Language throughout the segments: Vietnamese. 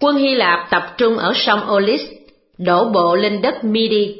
Quân Hy Lạp tập trung ở sông Olis, đổ bộ lên đất Midi.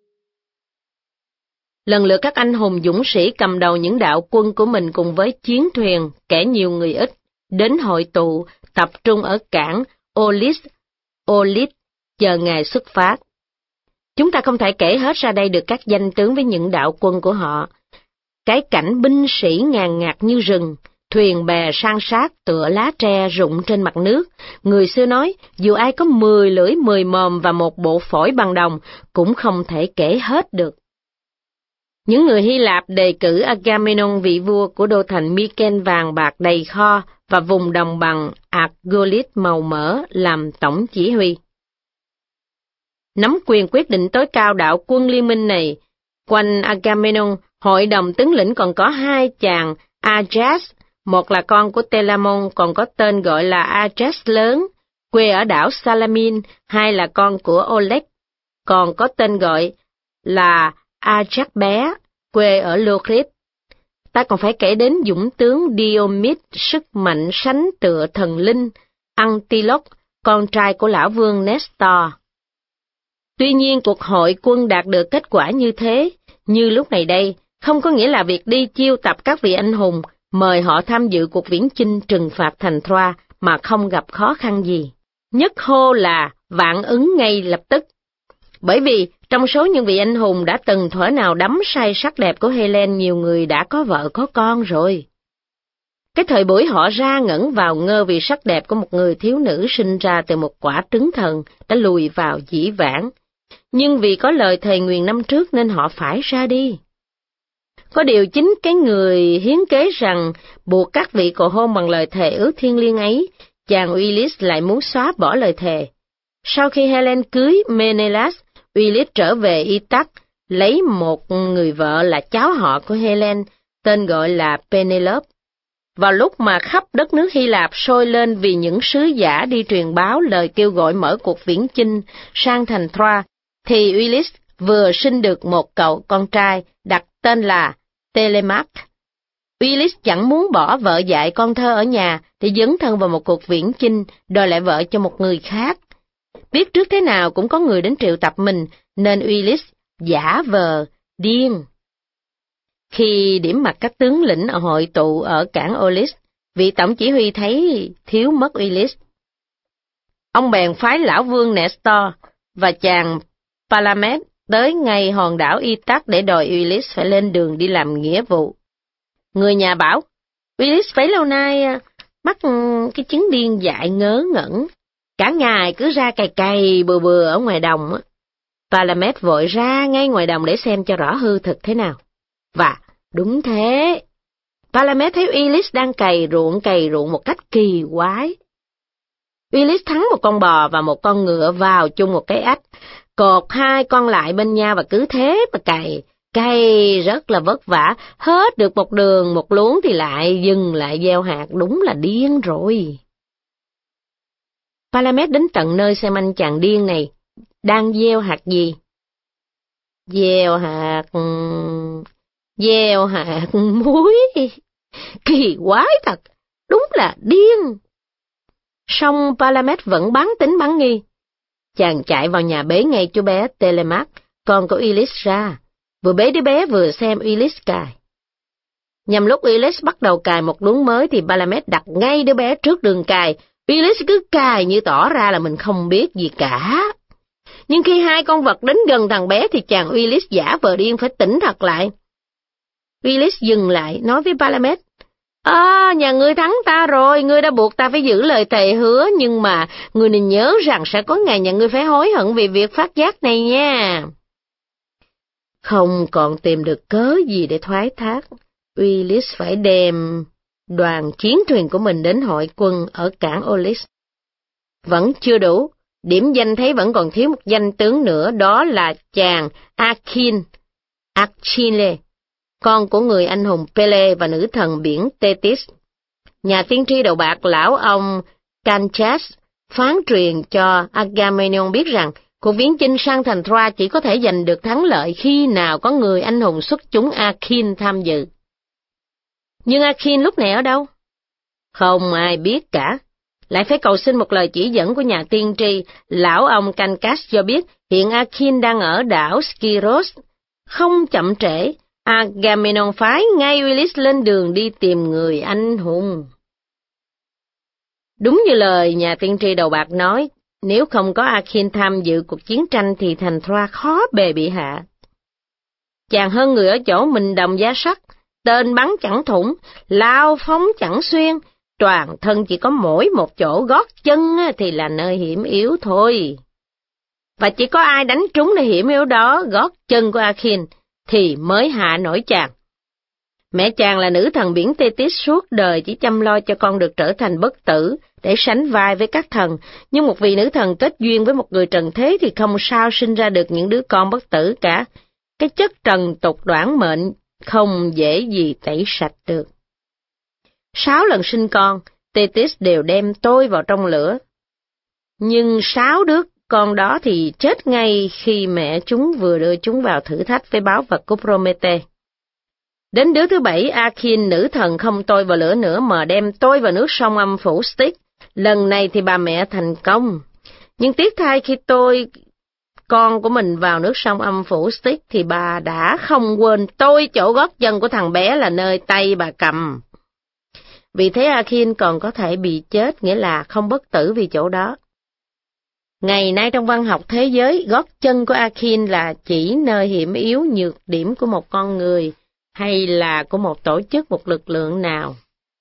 Lần lượt các anh hùng dũng sĩ cầm đầu những đạo quân của mình cùng với chiến thuyền, kẻ nhiều người ít, đến hội tụ, tập trung ở cảng Olis, chờ ngày xuất phát. Chúng ta không thể kể hết ra đây được các danh tướng với những đạo quân của họ. Cái cảnh binh sĩ ngàn ngạt như rừng, thuyền bè san sát tựa lá tre rụng trên mặt nước. Người xưa nói, dù ai có 10 lưỡi 10 mồm và một bộ phổi bằng đồng, cũng không thể kể hết được. Những người Hy Lạp đề cử Agamemnon vị vua của đô thành Myken vàng bạc đầy kho và vùng đồng bằng Argolis màu mỡ làm tổng chỉ huy. Nắm quyền quyết định tối cao đạo quân liên minh này, quanh Agamemnon, hội đồng tướng lĩnh còn có 2 chàng Ajax, một là con của Telamon còn có tên gọi là Ajax lớn, quê ở đảo Salamin, 2 là con của Oleg, còn có tên gọi là Ajax bé, quê ở Locris. Ta còn phải kể đến dũng tướng Diomid, sức mạnh sánh tựa thần linh, Antiloch, con trai của lão vương Nestor. Tuy nhiên cuộc hội quân đạt được kết quả như thế, như lúc này đây, không có nghĩa là việc đi chiêu tập các vị anh hùng, mời họ tham dự cuộc viễn chinh trừng phạt thành Troa mà không gặp khó khăn gì. Nhất hô là vạn ứng ngay lập tức. Bởi vì trong số những vị anh hùng đã từng thuở nào đắm say sắc đẹp của Helen, nhiều người đã có vợ có con rồi. Cái thời buổi họ ra ngẩn vào ngơ vì sắc đẹp của một người thiếu nữ sinh ra từ một quả trứng thần đã lùi vào dĩ vãng. Nhưng vì có lời thề nguyền năm trước nên họ phải ra đi. Có điều chính cái người hiến kế rằng buộc các vị cầu hôn bằng lời thề ước thiêng liêng ấy, chàng Ulyss lại muốn xóa bỏ lời thề. Sau khi Helen cưới Menelaus, Ulyss trở về Ithac, lấy một người vợ là cháu họ của Helen, tên gọi là Penelope. Vào lúc mà khắp đất nước Hy Lạp sôi lên vì những sứ giả đi truyền báo lời kêu gọi mở cuộc viễn chinh sang thành Troa, thì Ulyss vừa sinh được một cậu con trai đặt tên là Telemach. Ulyss chẳng muốn bỏ vợ dạy con thơ ở nhà để dấn thân vào một cuộc viễn chinh, đòi lại vợ cho một người khác. Biết trước thế nào cũng có người đến triệu tập mình, nên Ulyss giả vờ điên. Khi điểm mặt các tướng lĩnh ở hội tụ ở cảng Olis, vị tổng chỉ huy thấy thiếu mất Ulyss. Ông bèn phái lão vương Nestor và chàng Palamed tới ngay hòn đảo Ithac để đòi Ulyss phải lên đường đi làm nghĩa vụ. Người nhà bảo, Ulyss bấy lâu nay mắc cái chứng điên dại ngớ ngẩn, cả ngày cứ ra cày cày bừa bừa ở ngoài đồng. Palamed vội ra ngay ngoài đồng để xem cho rõ hư thực thế nào. Và đúng thế, Palamed thấy Ulyss đang cày ruộng một cách kỳ quái. Ulyss thắng một con bò và một con ngựa vào chung một cái ách, cột 2 con lại bên nhau và cứ thế mà cày rất là vất vả, hết được một đường một luống thì lại dừng lại gieo hạt, đúng là điên rồi. Palamed đến tận nơi xem anh chàng điên này đang gieo hạt gì. Gieo hạt muối. Kỳ quái thật, đúng là điên. Song Palamed vẫn bán tín bán nghi. Chàng chạy vào nhà bế ngay chú bé Telemach, con của Ulyss ra, vừa bế đứa bé vừa xem Ulyss cài. Nhằm lúc Ulyss bắt đầu cài một luống mới thì Palamed đặt ngay đứa bé trước đường cài. Ulyss cứ cài như tỏ ra là mình không biết gì cả. Nhưng khi 2 con vật đến gần thằng bé thì chàng Ulyss giả vờ điên phải tỉnh thật lại. Ulyss dừng lại, nói với Palamed, nhà ngươi thắng ta rồi, ngươi đã buộc ta phải giữ lời thề hứa, nhưng mà ngươi nên nhớ rằng sẽ có ngày nhà ngươi phải hối hận vì việc phát giác này nha. Không còn tìm được cớ gì để thoái thác, Ulyss phải đem đoàn chiến thuyền của mình đến hội quân ở cảng Olis. Vẫn chưa đủ, điểm danh thấy vẫn còn thiếu một danh tướng nữa, đó là chàng Achille, con của người anh hùng Pele và nữ thần biển Thetis. Nhà tiên tri đầu bạc lão ông Canchas phán truyền cho Agamemnon biết rằng cuộc viễn chinh sang thành Troa chỉ có thể giành được thắng lợi khi nào có người anh hùng xuất chúng Achille tham dự. Nhưng Achille lúc này ở đâu? Không ai biết cả. Lại phải cầu xin một lời chỉ dẫn của nhà tiên tri, lão ông Cancas cho biết hiện Akin đang ở đảo Skyros. Không chậm trễ, Agamemnon phái ngay Ulises lên đường đi tìm người anh hùng. Đúng như lời nhà tiên tri đầu bạc nói, nếu không có Akin tham dự cuộc chiến tranh thì thành Troa khó bề bị hạ. Chàng hơn người ở chỗ mình đồng giá sắt, tên bắn chẳng thủng, lao phóng chẳng xuyên, toàn thân chỉ có mỗi một chỗ gót chân thì là nơi hiểm yếu thôi. Và chỉ có ai đánh trúng nơi hiểm yếu đó, gót chân của Akin, thì mới hạ nổi chàng. Mẹ chàng là nữ thần biển Tethys suốt đời chỉ chăm lo cho con được trở thành bất tử, để sánh vai với các thần, nhưng một vị nữ thần kết duyên với một người trần thế thì không sao sinh ra được những đứa con bất tử cả. Cái chất trần tục đoản mệnh không dễ gì tẩy sạch được. 6 lần sinh con, Tethys đều đem tôi vào trong lửa. Nhưng 6 đứa con đó thì chết ngay khi mẹ chúng vừa đưa chúng vào thử thách với báu vật của Promete. Đến đứa thứ 7, Akin nữ thần không tôi vào lửa nữa mà đem tôi vào nước sông âm phủ Styx. Lần này thì bà mẹ thành công. Nhưng tiếc thay khi con của mình vào nước sông âm phủ Styx thì bà đã không quên tôi chỗ gót chân của thằng bé là nơi tay bà cầm. Vì thế Akin còn có thể bị chết, nghĩa là không bất tử vì chỗ đó. Ngày nay trong văn học thế giới, gót chân của Akin là chỉ nơi hiểm yếu nhược điểm của một con người hay là của một tổ chức, một lực lượng nào.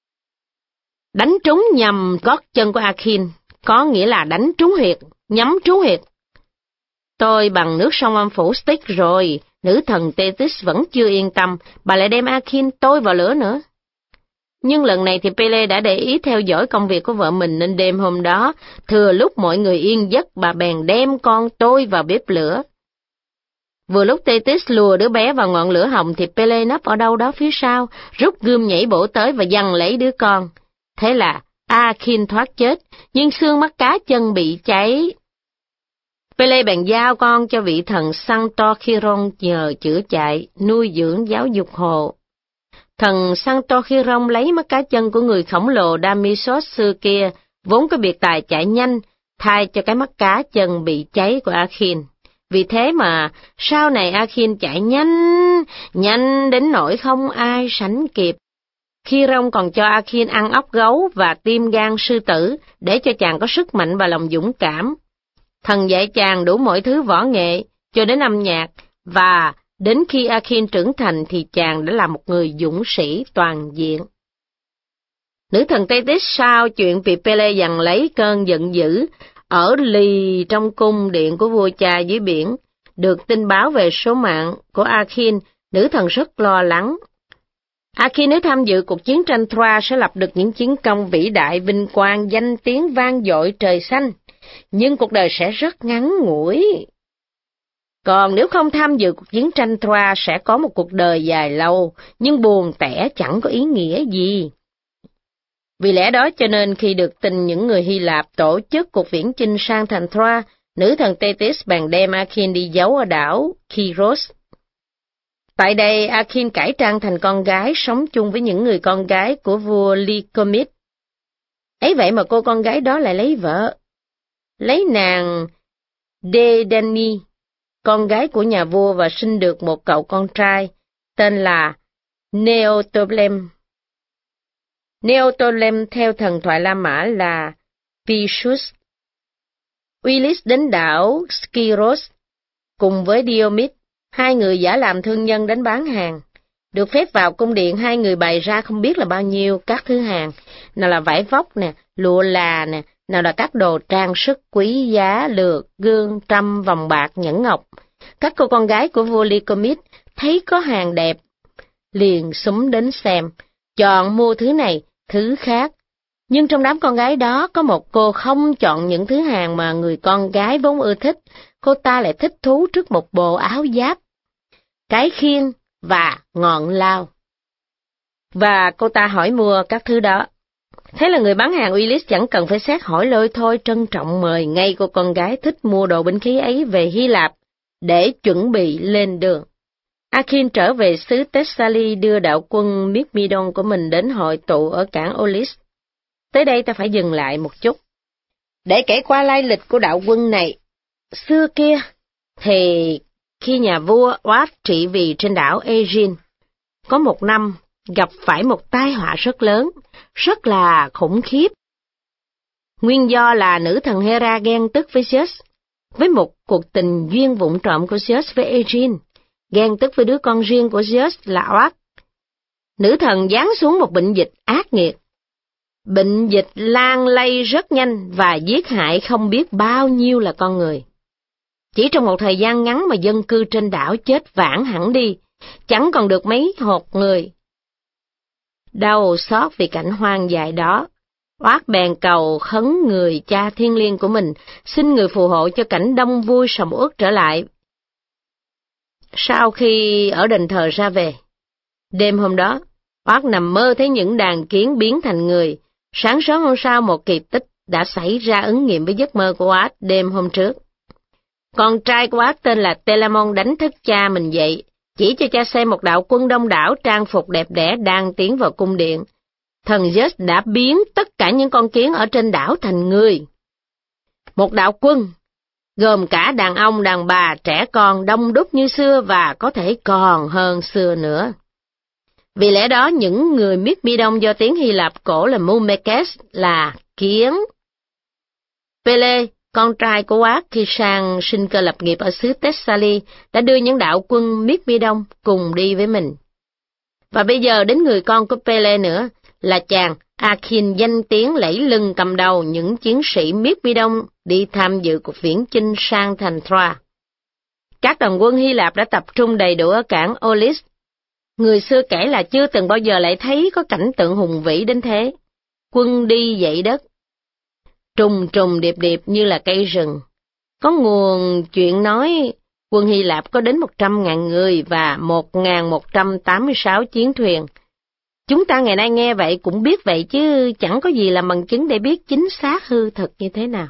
Đánh trúng nhầm gót chân của Akin có nghĩa là đánh trúng huyệt, nhắm trúng huyệt. Tôi bằng nước sông âm phủ Styx rồi, nữ thần Tethys vẫn chưa yên tâm, bà lại đem Akin tôi vào lửa nữa. Nhưng lần này thì Pele đã để ý theo dõi công việc của vợ mình nên đêm hôm đó, thừa lúc mọi người yên giấc, bà bèn đem con tôi vào bếp lửa. Vừa lúc Tethys lùa đứa bé vào ngọn lửa hồng thì Pele nấp ở đâu đó phía sau, rút gươm nhảy bổ tới và giằng lấy đứa con. Thế là Akin thoát chết, nhưng xương mắt cá chân bị cháy. Pele bèn giao con cho vị thần Santochiron nhờ chữa chạy, nuôi dưỡng giáo dục hộ. Thần Santochiron lấy mắt cá chân của người khổng lồ Damisos xưa kia, vốn có biệt tài chạy nhanh, thay cho cái mắt cá chân bị cháy của Akin. Vì thế mà sau này Akin chạy nhanh đến nỗi không ai sánh kịp. Chiron còn cho Akin ăn ốc gấu và tim gan sư tử để cho chàng có sức mạnh và lòng dũng cảm. Thần dạy chàng đủ mọi thứ võ nghệ, cho đến âm nhạc, và đến khi Akin trưởng thành thì chàng đã là một người dũng sĩ toàn diện. Nữ thần Tethys sau chuyện bị Pele giằng lấy cơn giận dữ, ở lì trong cung điện của vua cha dưới biển, được tin báo về số mạng của Akin, nữ thần rất lo lắng. Akin nếu tham dự cuộc chiến tranh Troa sẽ lập được những chiến công vĩ đại vinh quang, danh tiếng vang dội trời xanh, nhưng cuộc đời sẽ rất ngắn ngủi. Còn nếu không tham dự cuộc chiến tranh Troa sẽ có một cuộc đời dài lâu, nhưng buồn tẻ chẳng có ý nghĩa gì. Vì lẽ đó cho nên khi được tin những người Hy Lạp tổ chức cuộc viễn chinh sang thành Troa, nữ thần Tethys bèn đem Akin đi giấu ở đảo Chiros. Tại đây Akin cải trang thành con gái sống chung với những người con gái của vua Lycomedes. Ấy vậy mà cô con gái đó lại lấy vợ. Lấy nàng Dedani, con gái của nhà vua và sinh được một cậu con trai, tên là Neoptolem. Neoptolem theo thần thoại La Mã là Pisius. Ulises đến đảo Skyros cùng với Diomed, hai người giả làm thương nhân đến bán hàng. Được phép vào cung điện, hai người bày ra không biết là bao nhiêu các thứ hàng, nào là vải vóc nè, lụa là nè, nào là các đồ trang sức quý giá, lược, gương, trâm, vòng bạc, nhẫn ngọc. Các cô con gái của vua Lycomedes thấy có hàng đẹp, liền xúm đến xem, chọn mua thứ này, thứ khác. Nhưng trong đám con gái đó có một cô không chọn những thứ hàng mà người con gái vốn ưa thích, cô ta lại thích thú trước một bộ áo giáp, cái khiên và ngọn lao. Và cô ta hỏi mua các thứ đó. Thế là người bán hàng Ulises chẳng cần phải xét hỏi lôi thôi, trân trọng mời ngay cô con gái thích mua đồ binh khí ấy về Hy Lạp để chuẩn bị lên đường. Akin trở về xứ Thessaly đưa đạo quân Myrmidon của mình đến hội tụ ở cảng Aulis. Tới đây ta phải dừng lại một chút. Để kể qua lai lịch của đạo quân này, xưa kia thì khi nhà vua Oát trị vì trên đảo Aegean, có một năm gặp phải một tai họa rất lớn, rất là khủng khiếp. Nguyên do là nữ thần Hera ghen tức với Zeus, với một cuộc tình duyên vụng trộm của Zeus với Aegean, ghen tức với đứa con riêng của Zeus là Oát. Nữ thần giáng xuống một bệnh dịch ác nghiệt. Bệnh dịch lan lây rất nhanh và giết hại không biết bao nhiêu là con người. Chỉ trong một thời gian ngắn mà dân cư trên đảo chết vãng hẳn đi, chẳng còn được mấy hột người. Đau xót vì cảnh hoang dại đó, Oát bèn cầu khấn người cha thiên liêng của mình, xin người phù hộ cho cảnh đông vui sầm uất trở lại. Sau khi ở đền thờ ra về, đêm hôm đó, Oát nằm mơ thấy những đàn kiến biến thành người. Sáng sớm hôm sau một kỳ tích đã xảy ra ứng nghiệm với giấc mơ của Oát đêm hôm trước. Con trai của Oát tên là Telamon đánh thức cha mình dậy, chỉ cho cha xem một đạo quân đông đảo trang phục đẹp đẽ đang tiến vào cung điện. Thần Zeus đã biến tất cả những con kiến ở trên đảo thành người. Một đạo quân, gồm cả đàn ông, đàn bà, trẻ con đông đúc như xưa và có thể còn hơn xưa nữa. Vì lẽ đó những người Myrmidon do tiếng Hy Lạp cổ là Mumekes là kiến. Pele, con trai của Oát khi sang sinh cơ lập nghiệp ở xứ Thessaly, đã đưa những đạo quân Myrmidon cùng đi với mình. Và bây giờ đến người con của Pele nữa, là chàng Akhin danh tiếng lẫy lừng cầm đầu những chiến sĩ Myrmidon đi tham dự cuộc viễn chinh sang thành Troa. Các đoàn quân Hy Lạp đã tập trung đầy đủ ở cảng Aulis. Người xưa kể là chưa từng bao giờ lại thấy có cảnh tượng hùng vĩ đến thế. Quân đi dậy đất, trùng trùng điệp điệp như là cây rừng. Có nguồn chuyện nói quân Hy Lạp có đến 100.000 người và 1.186 chiến thuyền. Chúng ta ngày nay nghe vậy cũng biết vậy chứ chẳng có gì làm bằng chứng để biết chính xác hư thực như thế nào.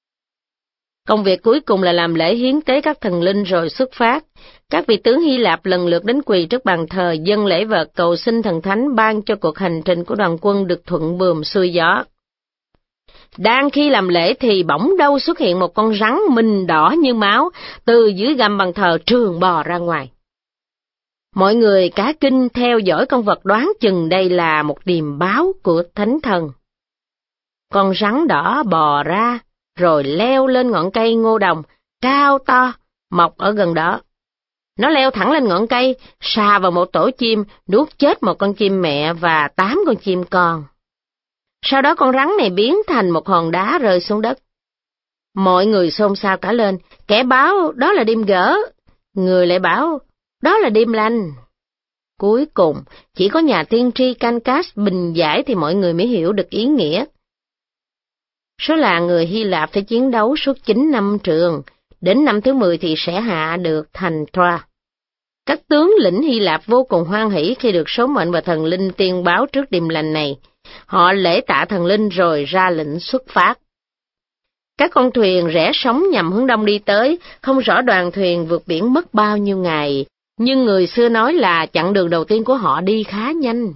Công việc cuối cùng là làm lễ hiến tế các thần linh rồi xuất phát. Các vị tướng Hy Lạp lần lượt đến quỳ trước bàn thờ dâng lễ vật cầu xin thần thánh ban cho cuộc hành trình của đoàn quân được thuận buồm xuôi gió. Đang khi làm lễ thì bỗng đâu xuất hiện một con rắn mình đỏ như máu từ dưới gầm bàn thờ trường bò ra ngoài. Mọi người cả kinh theo dõi con vật đoán chừng đây là một điềm báo của thánh thần. Con rắn đỏ bò ra rồi leo lên ngọn cây ngô đồng cao to mọc ở gần đó. Nó leo thẳng lên ngọn cây, sà vào một tổ chim, nuốt chết một con chim mẹ và 8 con chim con. Sau đó con rắn này biến thành một hòn đá rơi xuống đất. Mọi người xôn xao cả lên, kẻ báo đó là đêm gỡ, người lại bảo đó là đêm lành. Cuối cùng, chỉ có nhà tiên tri Cancas bình giải thì mọi người mới hiểu được ý nghĩa. Số là người Hy Lạp phải chiến đấu suốt 9 năm trường, đến năm thứ 10 thì sẽ hạ được thành Troa. Các tướng lĩnh Hy Lạp vô cùng hoan hỷ khi được số mệnh và thần linh tiên báo trước đêm lành này. Họ lễ tạ thần linh rồi ra lệnh xuất phát. Các con thuyền rẽ sóng nhằm hướng đông đi tới, không rõ đoàn thuyền vượt biển mất bao nhiêu ngày, nhưng người xưa nói là chặng đường đầu tiên của họ đi khá nhanh.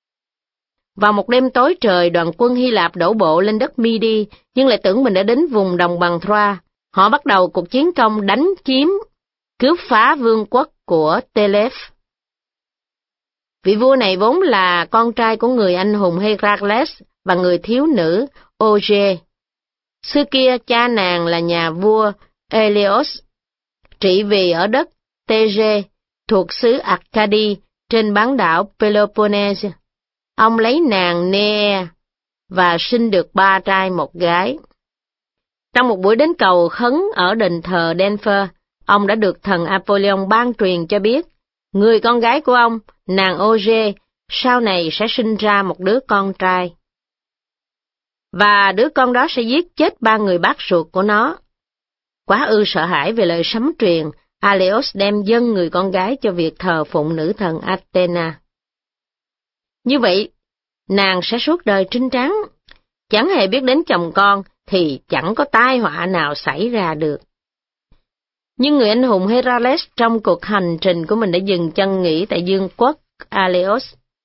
Vào một đêm tối trời, đoàn quân Hy Lạp đổ bộ lên đất Midi, nhưng lại tưởng mình đã đến vùng đồng bằng Troa. Họ bắt đầu cuộc chiến công đánh chiếm, cướp phá vương quốc của Telef. Vị vua này vốn là con trai của người anh hùng Heracles và người thiếu nữ Oge. Xưa kia cha nàng là nhà vua Eleos, trị vì ở đất Tege, thuộc xứ Arcady trên bán đảo Peloponnese. Ông lấy nàng Nea và sinh được 3 trai 1 gái. Trong một buổi đến cầu khấn ở đền thờ Denver, ông đã được thần Apollyon ban truyền cho biết, người con gái của ông, nàng Oge, sau này sẽ sinh ra một đứa con trai. Và đứa con đó sẽ giết chết 3 người bác ruột của nó. Quá ư sợ hãi về lời sấm truyền, Aleos đem dâng người con gái cho việc thờ phụng nữ thần Athena. Như vậy, nàng sẽ suốt đời trinh trắng, chẳng hề biết đến chồng con thì chẳng có tai họa nào xảy ra được. Nhưng người anh hùng Heracles trong cuộc hành trình của mình đã dừng chân nghỉ tại vương quốc Aleos.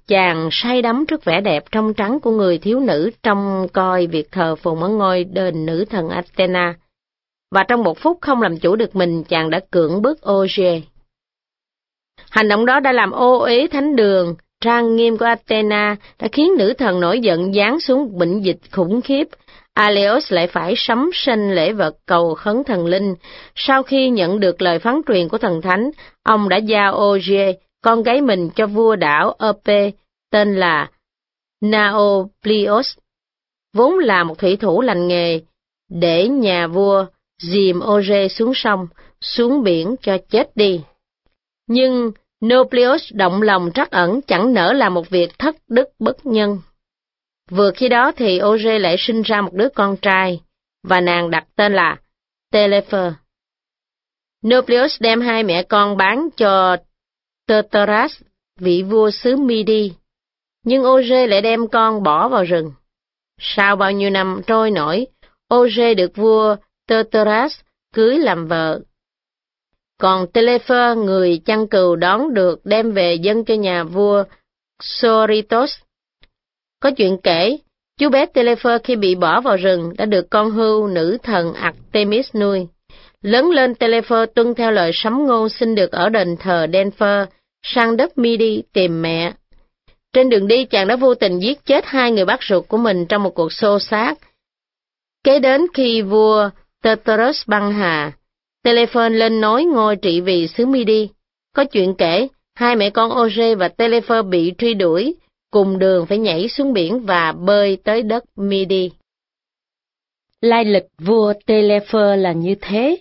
chàng say đắm trước vẻ đẹp trong trắng của người thiếu nữ trông coi việc thờ phụng ở ngôi đền nữ thần Athena, và trong một phút không làm chủ được mình, chàng đã cưỡng bức Auger. Hành động đó đã làm ô uế thánh đường trang nghiêm của Athena, đã khiến nữ thần nổi giận giáng xuống bệnh dịch khủng khiếp. Aleos lại phải sắm sanh lễ vật cầu khấn thần linh. Sau khi nhận được lời phán truyền của thần thánh, ông đã giao Auger, con gái mình, cho vua đảo Epê tên là Nauplios, vốn là một thủy thủ lành nghề, để nhà vua dìm Auger xuống sông, xuống biển cho chết đi. Nhưng Nauplios động lòng trắc ẩn, chẳng nỡ làm một việc thất đức bất nhân. Vừa khi đó thì Auger lại sinh ra một đứa con trai, và nàng đặt tên là Telephor. Nauplios đem hai mẹ con bán cho Teutoras, vị vua xứ Midi, nhưng Auger lại đem con bỏ vào rừng. Sau bao nhiêu năm trôi nổi, Auger được vua Teutoras cưới làm vợ. Còn Telephor, người chăn cừu, đón được đem về dâng cho nhà vua Soritos. Có chuyện kể, chú bé Telephor khi bị bỏ vào rừng đã được con hươu nữ thần Artemis nuôi. Lớn lên, Telephor tuân theo lời sấm ngôn xin được ở đền thờ Denphor, sang đất Midi tìm mẹ. Trên đường đi, chàng đã vô tình giết chết hai người bác ruột của mình trong một cuộc xô xát. Kế đến khi vua Teutoras băng hà, Telephon lên nối ngôi trị vì xứ Midi. Có chuyện kể, hai mẹ con Auger và Telephor bị truy đuổi, cùng đường phải nhảy xuống biển và bơi tới đất Midi. Lai lịch vua Telephor là như thế.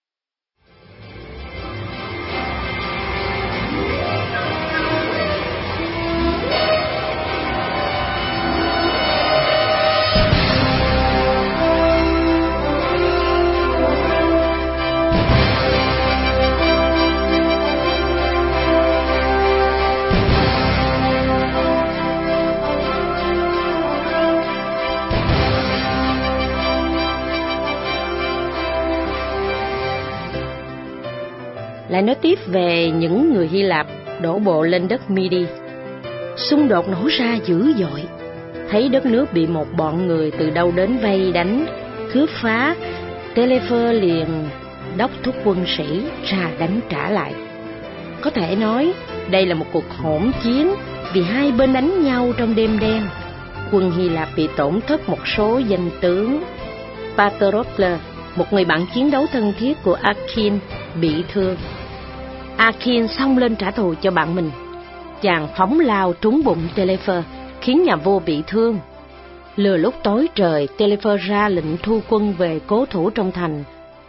Lại nói tiếp về những người Hy Lạp đổ bộ lên đất Midi. Xung đột nổ ra dữ dội. Thấy đất nước bị một bọn người từ đâu đến vây đánh, cướp phá, Telephor liền đốc thúc quân sĩ ra đánh trả lại. Có thể nói đây là một cuộc hỗn chiến vì hai bên đánh nhau trong đêm đen. Quân Hy Lạp bị tổn thất một số danh tướng. Patroclus, một người bạn chiến đấu thân thiết của Akin, bị thương. Akin xông lên trả thù cho bạn mình. Chàng phóng lao trúng bụng Telephor, khiến nhà vua bị thương. Lừa lúc tối trời, Telephor ra lệnh thu quân về cố thủ trong thành.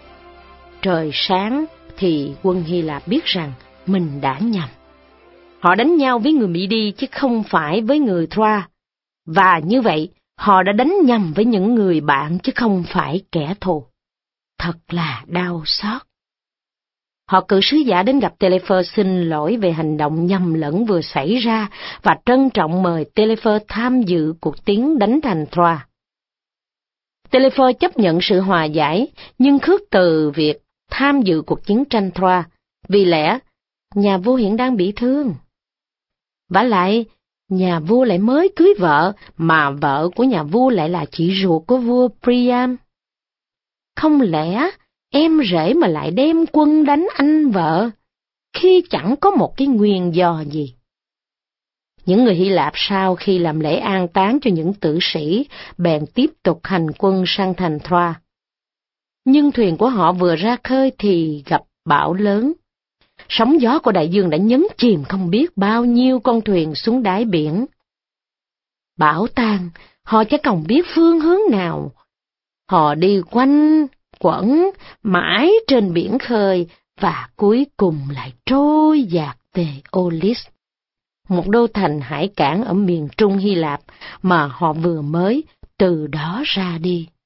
Trời sáng thì quân Hy Lạp biết rằng mình đã nhầm. Họ đánh nhau với người Midi chứ không phải với người Troa. Và như vậy, họ đã đánh nhầm với những người bạn chứ không phải kẻ thù. Thật là đau xót. Họ cử sứ giả đến gặp Telephor xin lỗi về hành động nhầm lẫn vừa xảy ra và trân trọng mời Telephor tham dự cuộc tiến đánh thành Troa. Telephor chấp nhận sự hòa giải nhưng khước từ việc tham dự cuộc chiến tranh Troa, vì lẽ nhà vua hiện đang bị thương. Vả lại, nhà vua lại mới cưới vợ, mà vợ của nhà vua lại là chị ruột của vua Priam. Không lẽ em rể mà lại đem quân đánh anh vợ, khi chẳng có một cái nguyên do gì? Những người Hy Lạp sau khi làm lễ an táng cho những tử sĩ, bèn tiếp tục hành quân sang thành Troa. Nhưng thuyền của họ vừa ra khơi thì gặp bão lớn. Sóng gió của đại dương đã nhấn chìm không biết bao nhiêu con thuyền xuống đáy biển. Bão tan, họ chẳng còn biết phương hướng nào. Họ đi quanh quẩn mãi trên biển khơi và cuối cùng lại trôi dạt về Olis, một đô thành hải cảng ở miền trung Hy Lạp mà họ vừa mới từ đó ra đi.